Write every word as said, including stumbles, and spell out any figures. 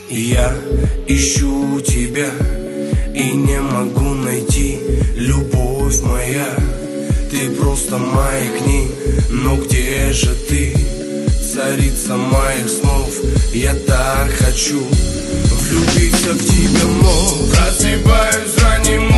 Я ищу тебя и не могу найти, любовь моя. Ты просто маякни, но где же ты, царица моих снов? Я так хочу влюбиться в тебя, но просыпаюсь ранним